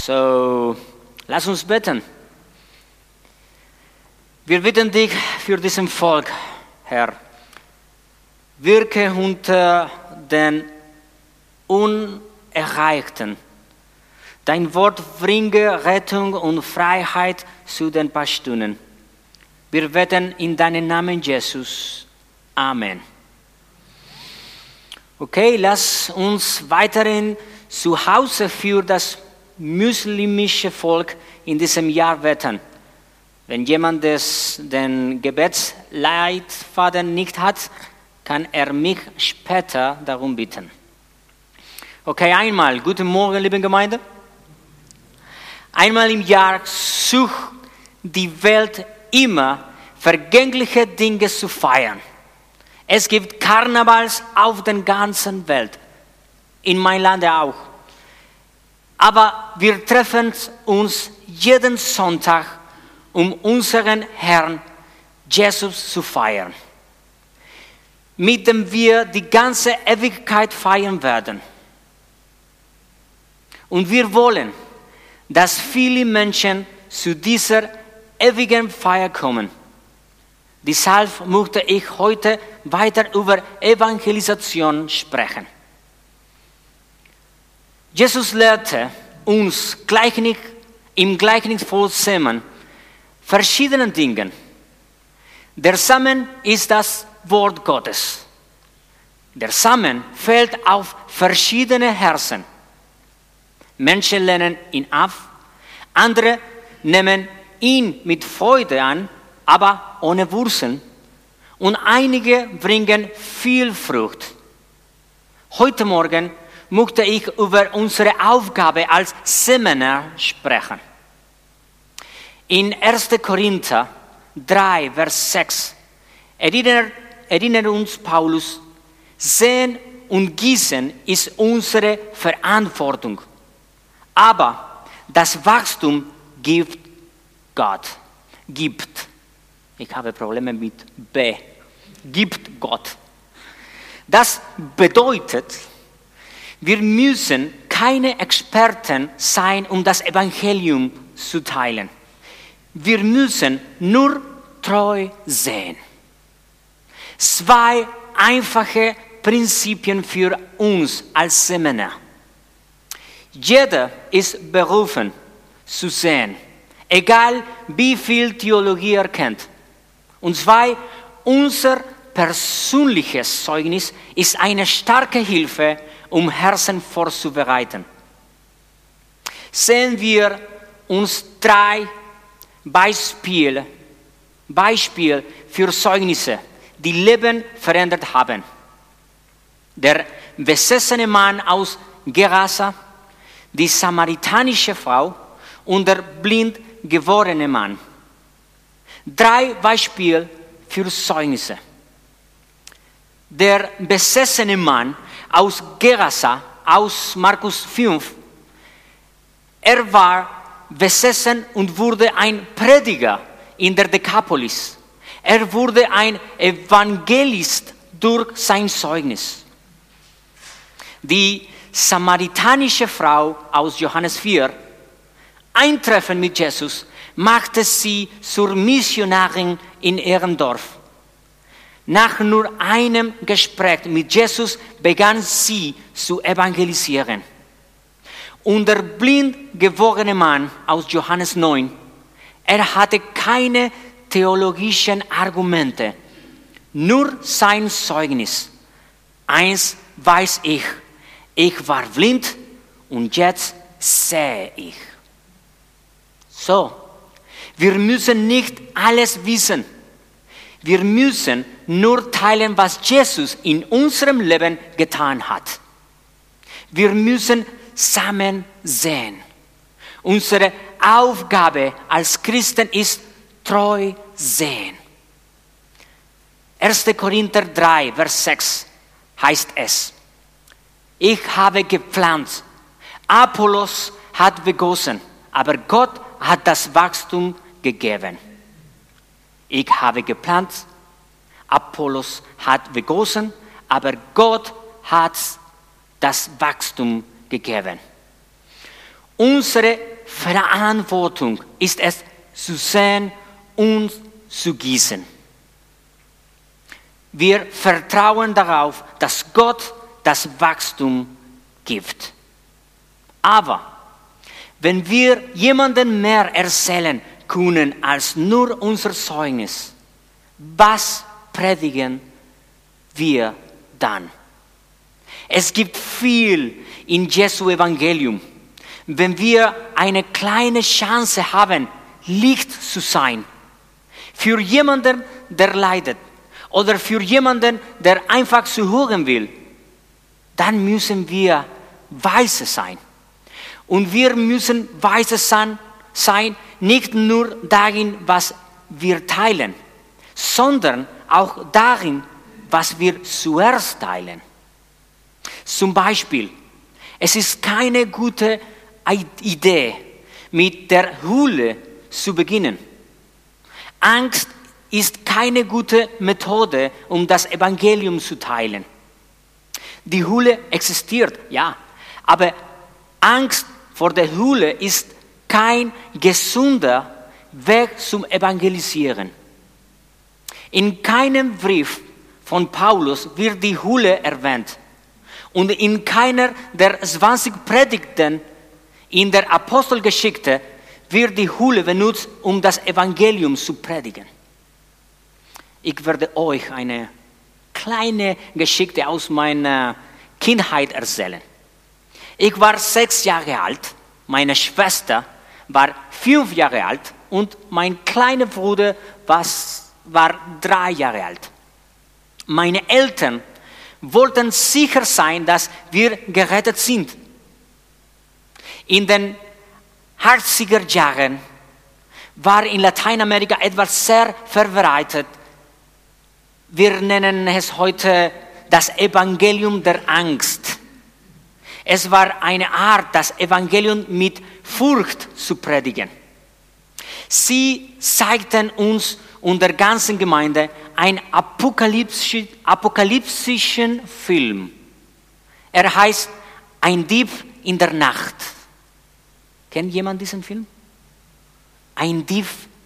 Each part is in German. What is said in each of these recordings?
So, lass uns beten. Wir bitten dich für diesen Volk, Herr. Wirke unter den Unerreichten. Dein Wort bringe Rettung und Freiheit zu den Pastunen. Wir beten in deinen Namen, Jesus. Amen. Okay, lass uns weiterhin zu Hause für das muslimische Volk in diesem Jahr beten. Wenn jemand den Gebetsleitfaden nicht hat, kann er mich später darum bitten. Okay, einmal, guten Morgen, liebe Gemeinde. Einmal im Jahr sucht die Welt immer vergängliche Dinge zu feiern. Es gibt Karnevals auf der ganzen Welt, in meinem Land auch. Aber wir treffen uns jeden Sonntag, um unseren Herrn Jesus zu feiern, mit dem wir die ganze Ewigkeit feiern werden. Und wir wollen, dass viele Menschen zu dieser ewigen Feier kommen. Deshalb möchte ich heute weiter über Evangelisation sprechen. Jesus lehrte uns im Gleichnis von Samen verschiedene Dinge. Der Samen ist das Wort Gottes. Der Samen fällt auf verschiedene Herzen. Menschen lehnen ihn ab, andere nehmen ihn mit Freude an, aber ohne Wurzeln. Und einige bringen viel Frucht. Heute Morgen möchte ich über unsere Aufgabe als Sämanner sprechen. In 1. Korinther 3, Vers 6 erinnert uns Paulus, Säen und Gießen ist unsere Verantwortung. Aber das Wachstum gibt Gott. Ich habe Probleme mit B. Gibt Gott. Das bedeutet, wir müssen keine Experten sein, um das Evangelium zu teilen. Wir müssen nur treu sehen. 2 einfache Prinzipien für uns als Sämanner. Jeder ist berufen zu sehen, egal wie viel Theologie er kennt. Und 2, unser persönliches Zeugnis ist eine starke Hilfe, um Herzen vorzubereiten. Sehen wir uns 3 Beispiele für Zeugnisse, die Leben verändert haben. Der besessene Mann aus Gerasa, die samaritanische Frau und der blind gewordene Mann. 3 Beispiele für Zeugnisse. Der besessene Mann aus Gerasa, aus Markus 5, er war besessen und wurde ein Prediger in der Dekapolis. Er wurde ein Evangelist durch sein Zeugnis. Die samaritanische Frau aus Johannes 4, ein Treffen mit Jesus, machte sie zur Missionarin in ihrem Dorf. Nach nur einem Gespräch mit Jesus begann sie zu evangelisieren. Und der blind gewordene Mann aus Johannes 9, er hatte keine theologischen Argumente, nur sein Zeugnis. Eins weiß ich war blind und jetzt sehe ich. So, wir müssen nicht alles wissen. Wir müssen nur teilen, was Jesus in unserem Leben getan hat. Wir müssen Samen sehen. Unsere Aufgabe als Christen ist treu sehen. 1. Korinther 3, Vers 6 heißt es: Ich habe gepflanzt, Apollos hat begossen, aber Gott hat das Wachstum gegeben. Ich habe gepflanzt, Apollos hat begossen, aber Gott hat das Wachstum gegeben. Unsere Verantwortung ist es, zu sehen und zu gießen. Wir vertrauen darauf, dass Gott das Wachstum gibt. Aber wenn wir jemandem mehr erzählen können als nur unser Zeugnis, was predigen wir dann? Es gibt viel in Jesu Evangelium. Wenn wir eine kleine Chance haben, Licht zu sein, für jemanden, der leidet, oder für jemanden, der einfach zu hören will, dann müssen wir weise sein. Und wir müssen weise sein, nicht nur darin, was wir teilen, sondern auch darin, was wir zuerst teilen. Zum Beispiel, es ist keine gute Idee, mit der Höhle zu beginnen. Angst ist keine gute Methode, um das Evangelium zu teilen. Die Höhle existiert, ja, aber Angst vor der Höhle ist kein gesunder Weg zum Evangelisieren. In keinem Brief von Paulus wird die Höhle erwähnt und in keiner der 20 Predigten in der Apostelgeschichte wird die Höhle benutzt, um das Evangelium zu predigen. Ich werde euch eine kleine Geschichte aus meiner Kindheit erzählen. Ich war 6 Jahre alt, meine Schwester war 5 Jahre alt und mein kleiner Bruder war 3 Jahre alt. Meine Eltern wollten sicher sein, dass wir gerettet sind. In den 80er Jahren war in Lateinamerika etwas sehr verbreitet. Wir nennen es heute das Evangelium der Angst. Es war eine Art, das Evangelium mit Furcht zu predigen. Sie zeigten uns und der ganzen Gemeinde einen apokalyptischen Film. Er heißt Ein Dieb in der Nacht. Kennt jemand diesen Film? Ein Dieb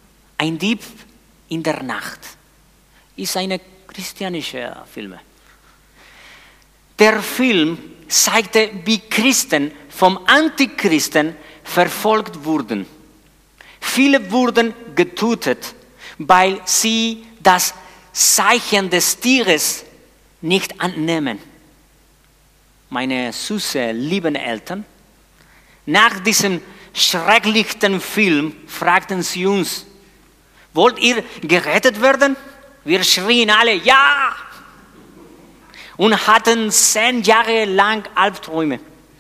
in der Nacht. Ist eine christianische Film. Der Film zeigte, wie Christen vom Antichristen verfolgt wurden. Viele wurden getötet, weil sie das Zeichen des Tieres nicht annehmen. Meine süßen, lieben Eltern, nach diesem schrecklichen Film fragten sie uns, wollt ihr gerettet werden? Wir schrien alle, ja! Und hatten 10 Jahre lang Albträume.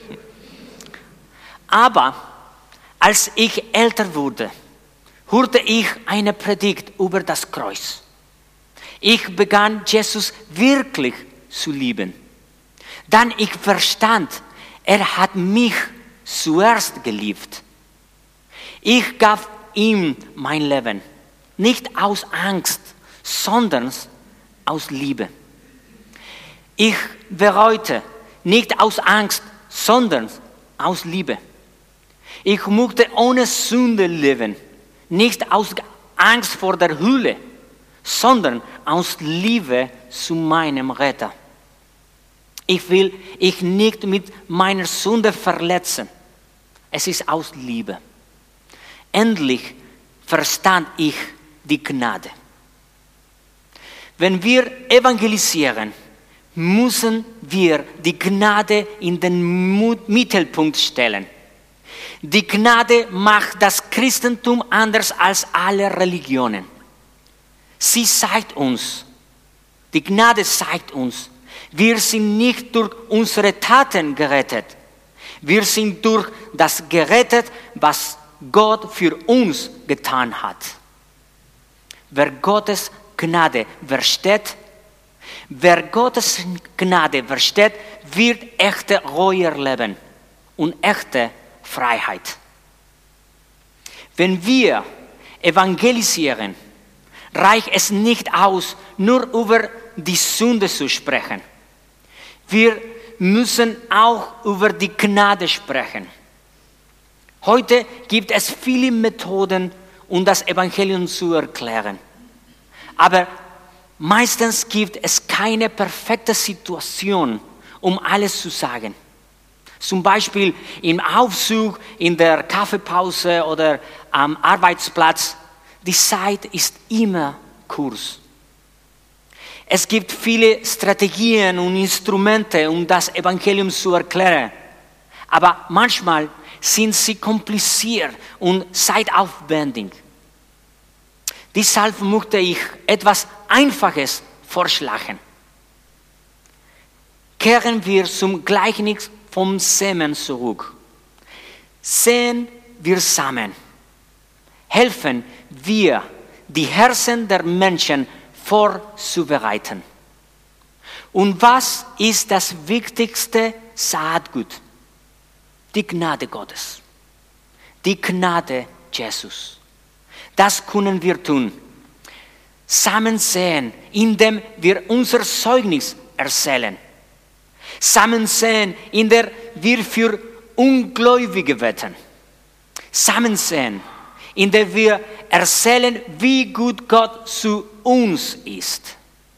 Aber als ich älter wurde, hörte ich eine Predigt über das Kreuz. Ich begann Jesus wirklich zu lieben. Dann ich verstand, er hat mich zuerst geliebt. Ich gab ihm mein Leben, nicht aus Angst, sondern aus Liebe. Ich bereute, nicht aus Angst, sondern aus Liebe. Ich möchte ohne Sünde leben, nicht aus Angst vor der Hölle, sondern aus Liebe zu meinem Retter. Ich will ich nicht mit meiner Sünde verletzen. Es ist aus Liebe. Endlich verstand ich die Gnade. Wenn wir evangelisieren, müssen wir die Gnade in den Mittelpunkt stellen. Die Gnade macht das Christentum anders als alle Religionen. Sie zeigt uns, die Gnade zeigt uns, wir sind nicht durch unsere Taten gerettet. Wir sind durch das gerettet, was Gott für uns getan hat. Wer Gottes Gnade versteht, wird echte Reue erleben und echte Freiheit. Wenn wir evangelisieren, reicht es nicht aus, nur über die Sünde zu sprechen. Wir müssen auch über die Gnade sprechen. Heute gibt es viele Methoden, um das Evangelium zu erklären. Aber meistens gibt es keine perfekte Situation, um alles zu sagen. Zum Beispiel im Aufzug, in der Kaffeepause oder am Arbeitsplatz. Die Zeit ist immer kurz. Es gibt viele Strategien und Instrumente, um das Evangelium zu erklären. Aber manchmal sind sie kompliziert und zeitaufwendig. Deshalb möchte ich etwas Einfaches vorschlagen. Kehren wir zum Gleichnis vom Samen zurück. Säen wir Samen. Helfen wir, die Herzen der Menschen vorzubereiten. Und was ist das wichtigste Saatgut? Die Gnade Gottes. Die Gnade Jesus. Das können wir tun. Samen säen, indem wir unser Zeugnis erzählen. Samen säen, indem wir für Ungläubige wetten. Samen säen, indem wir erzählen, wie gut Gott zu uns ist.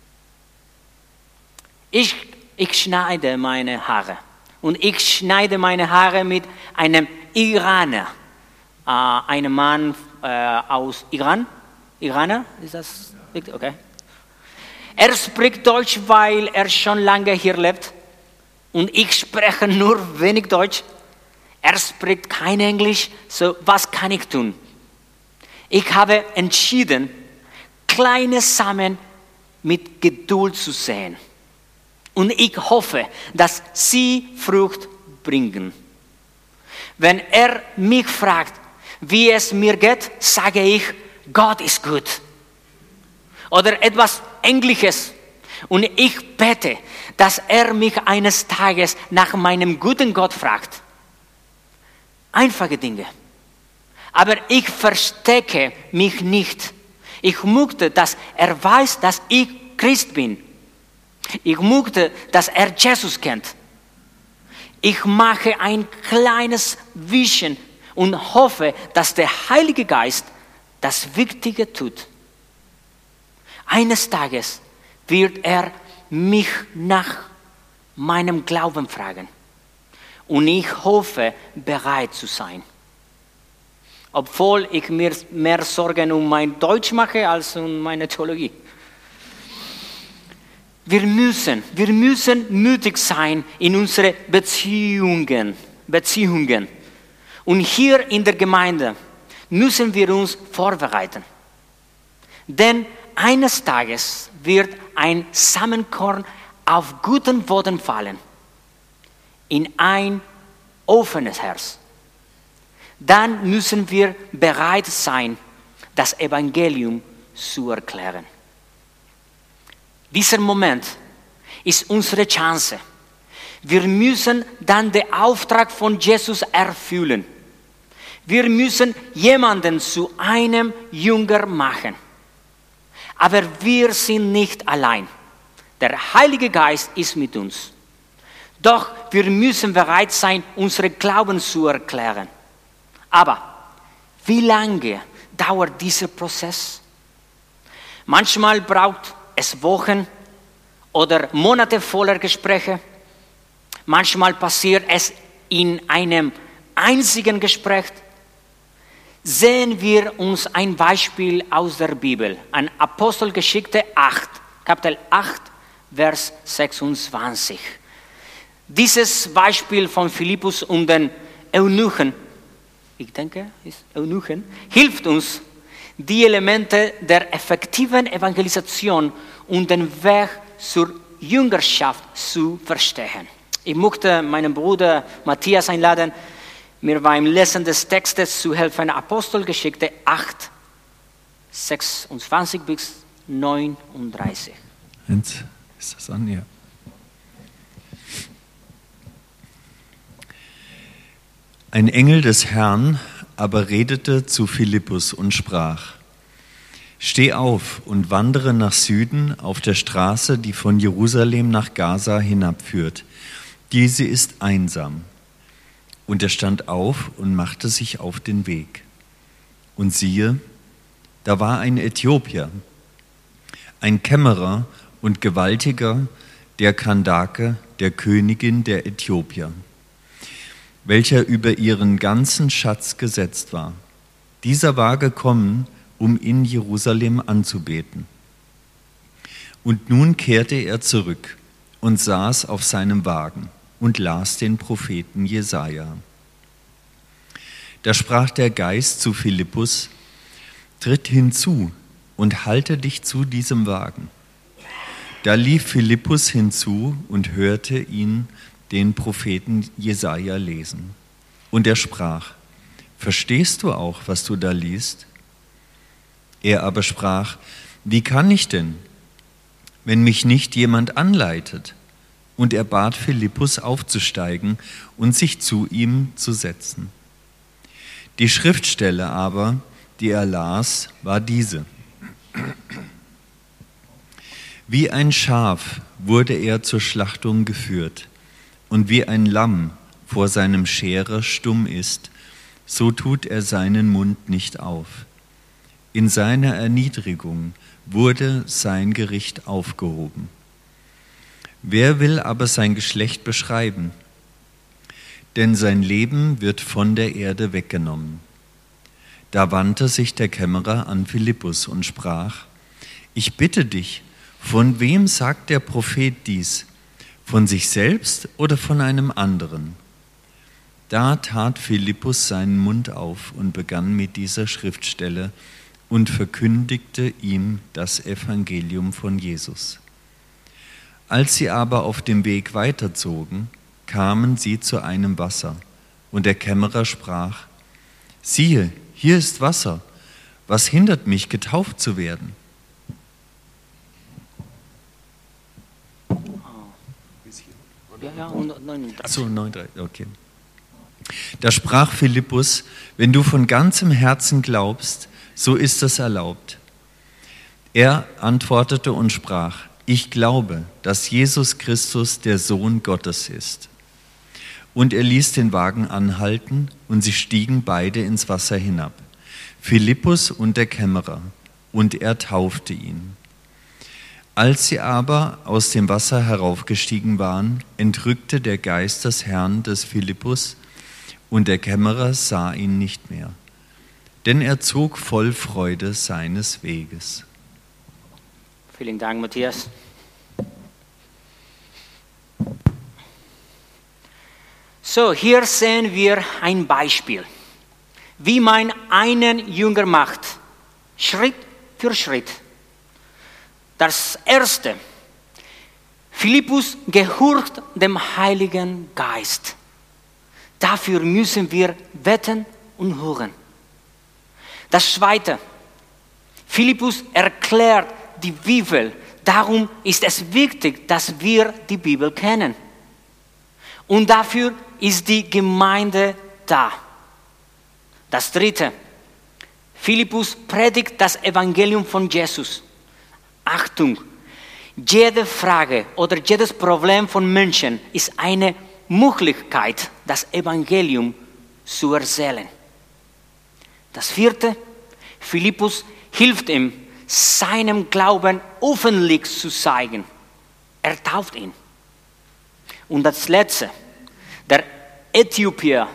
Ich schneide meine Haare. Und ich schneide meine Haare mit einem Iraner. Einem Mann aus Iran. Iraner, ist das richtig? Okay. Er spricht Deutsch, weil er schon lange hier lebt. Und ich spreche nur wenig Deutsch. Er spricht kein Englisch, so was kann ich tun? Ich habe entschieden, kleine Samen mit Geduld zu säen. Und ich hoffe, dass sie Frucht bringen. Wenn er mich fragt, wie es mir geht, sage ich, Gott ist gut. Oder etwas Ähnliches. Und ich bete, dass er mich eines Tages nach meinem guten Gott fragt. Einfache Dinge. Aber ich verstecke mich nicht. Ich möchte, dass er weiß, dass ich Christ bin. Ich möchte, dass er Jesus kennt. Ich mache ein kleines Wischen und hoffe, dass der Heilige Geist das Wichtige tut. Eines Tages wird er mich nach meinem Glauben fragen. Und ich hoffe, bereit zu sein. Obwohl ich mir mehr Sorgen um mein Deutsch mache als um meine Theologie. Wir müssen mutig sein in unsere Beziehungen. Und hier in der Gemeinde müssen wir uns vorbereiten. Denn eines Tages wird ein Samenkorn auf guten Boden fallen. In ein offenes Herz. Dann müssen wir bereit sein, das Evangelium zu erklären. Dieser Moment ist unsere Chance. Wir müssen dann den Auftrag von Jesus erfüllen. Wir müssen jemanden zu einem Jünger machen. Aber wir sind nicht allein. Der Heilige Geist ist mit uns. Doch wir müssen bereit sein, unsere Glauben zu erklären. Aber wie lange dauert dieser Prozess? Manchmal braucht es Wochen oder Monate voller Gespräche. Manchmal passiert es in einem einzigen Gespräch. Sehen wir uns ein Beispiel aus der Bibel, an Apostelgeschichte 8, Kapitel 8, Vers 26. Dieses Beispiel von Philippus und den Eunuchen, hilft uns, die Elemente der effektiven Evangelisation und den Weg zur Jüngerschaft zu verstehen. Ich möchte meinen Bruder Matthias einladen, mir beim Lesen des Textes zu helfen. Apostelgeschichte 8, 26 bis 39. Ist das an? Ja. Ein Engel des Herrn aber redete zu Philippus und sprach: Steh auf und wandere nach Süden auf der Straße, die von Jerusalem nach Gaza hinabführt. Diese ist einsam. Und er stand auf und machte sich auf den Weg. Und siehe, da war ein Äthiopier, ein Kämmerer und Gewaltiger der Kandake, der Königin der Äthiopier, welcher über ihren ganzen Schatz gesetzt war. Dieser war gekommen, um in Jerusalem anzubeten. Und nun kehrte er zurück und saß auf seinem Wagen und las den Propheten Jesaja. Da sprach der Geist zu Philippus: Tritt hinzu und halte dich zu diesem Wagen. Da lief Philippus hinzu und hörte ihn den Propheten Jesaja lesen. Und er sprach: Verstehst du auch, was du da liest? Er aber sprach: Wie kann ich denn, wenn mich nicht jemand anleitet? Und er bat Philippus aufzusteigen und sich zu ihm zu setzen. Die Schriftstelle aber, die er las, war diese: Wie ein Schaf wurde er zur Schlachtung geführt, und wie ein Lamm vor seinem Scherer stumm ist, so tut er seinen Mund nicht auf. In seiner Erniedrigung wurde sein Gericht aufgehoben. Wer will aber sein Geschlecht beschreiben? Denn sein Leben wird von der Erde weggenommen. Da wandte sich der Kämmerer an Philippus und sprach: Ich bitte dich, von wem sagt der Prophet dies? Von sich selbst oder von einem anderen? Da tat Philippus seinen Mund auf und begann mit dieser Schriftstelle und verkündigte ihm das Evangelium von Jesus. Als sie aber auf dem Weg weiterzogen, kamen sie zu einem Wasser, und der Kämmerer sprach: Siehe, hier ist Wasser, was hindert mich, getauft zu werden? Achso, 9,3, okay. Da sprach Philippus: Wenn du von ganzem Herzen glaubst, so ist es erlaubt. Er antwortete und sprach: Ich glaube, dass Jesus Christus der Sohn Gottes ist. Und er ließ den Wagen anhalten, und sie stiegen beide ins Wasser hinab, Philippus und der Kämmerer, und er taufte ihn. Als sie aber aus dem Wasser heraufgestiegen waren, entrückte der Geist des Herrn des Philippus, und der Kämmerer sah ihn nicht mehr, denn er zog voll Freude seines Weges. Vielen Dank, Matthias. So, hier sehen wir ein Beispiel, wie man einen Jünger macht, Schritt für Schritt. Das Erste: Philippus gehorcht dem Heiligen Geist. Dafür müssen wir beten und hören. Das Zweite: Philippus erklärt die Bibel. Darum ist es wichtig, dass wir die Bibel kennen. Und dafür ist die Gemeinde da. Das Dritte: Philippus predigt das Evangelium von Jesus. Achtung, jede Frage oder jedes Problem von Menschen ist eine Möglichkeit, das Evangelium zu erzählen. Das Vierte: Philippus hilft ihm, seinem Glauben öffentlich zu zeigen. Er tauft ihn. Und das Letzte: der Äthiopier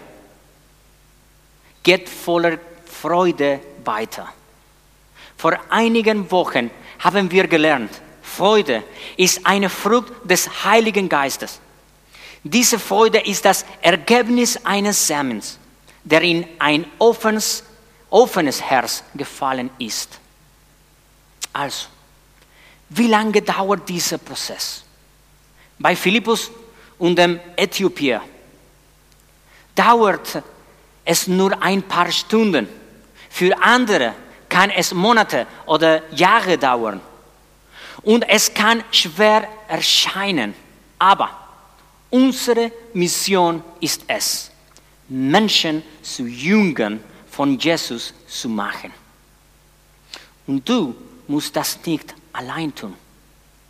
geht voller Freude weiter. Vor einigen Wochen haben wir gelernt, Freude ist eine Frucht des Heiligen Geistes. Diese Freude ist das Ergebnis eines Samens, der in ein offenes Herz gefallen ist. Also, wie lange dauert dieser Prozess? Bei Philippus und dem Äthiopier dauert es nur ein paar Stunden. Für andere kann es Monate oder Jahre dauern. Und es kann schwer erscheinen. Aber unsere Mission ist es, Menschen zu Jüngern von Jesus zu machen. Und du musst das nicht alleine tun.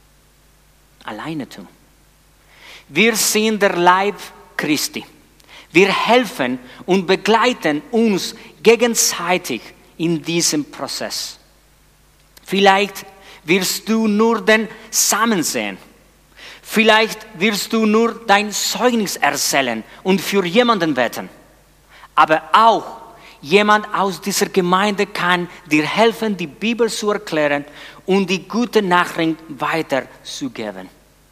Wir sind der Leib Christi. Wir helfen und begleiten uns gegenseitig in diesem Prozess. Vielleicht wirst du nur den Samen sehen. Vielleicht wirst du nur dein Zeugnis erzählen und für jemanden beten. Aber auch jemand aus dieser Gemeinde kann dir helfen, die Bibel zu erklären und die gute Nachricht weiterzugeben.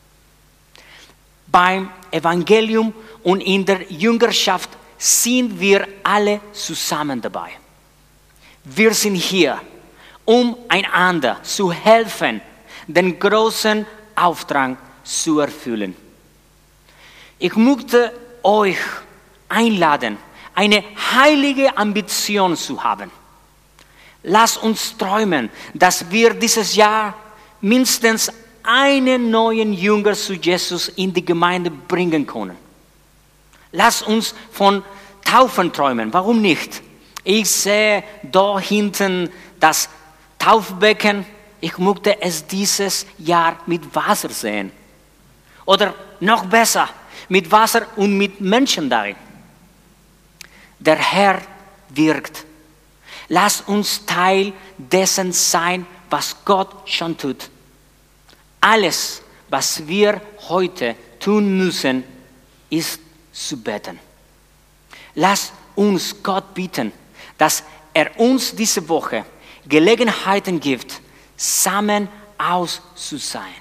Beim Evangelium und in der Jüngerschaft sind wir alle zusammen dabei. Wir sind hier, um einander zu helfen, den großen Auftrag zu erfüllen. Ich möchte euch einladen, eine heilige Ambition zu haben. Lasst uns träumen, dass wir dieses Jahr mindestens einen neuen Jünger zu Jesus in die Gemeinde bringen können. Lasst uns von Taufen träumen. Warum nicht? Ich sehe da hinten das Taufbecken. Ich möchte es dieses Jahr mit Wasser sehen. Oder noch besser, mit Wasser und mit Menschen darin. Der Herr wirkt. Lasst uns Teil dessen sein, was Gott schon tut. Alles, was wir heute tun müssen, ist zu beten. Lasst uns Gott bitten, dass er uns diese Woche Gelegenheiten gibt, zusammen aus zu sein.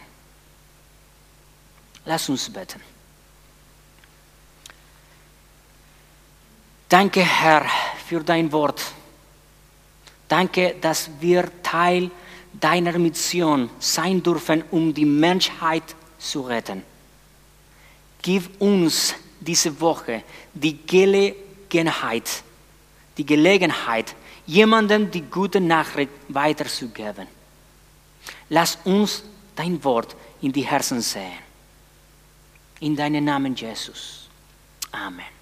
Lasst uns beten. Danke, Herr, für dein Wort. Danke, dass wir Teil deiner Mission sein dürfen, um die Menschheit zu retten. Gib uns diese Woche die Gelegenheit, jemandem die gute Nachricht weiterzugeben. Lass uns dein Wort in die Herzen sehen. In deinem Namen, Jesus. Amen.